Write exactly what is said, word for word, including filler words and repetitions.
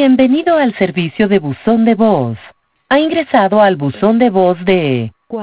Bienvenido al servicio de buzón de voz. Ha ingresado al buzón de voz de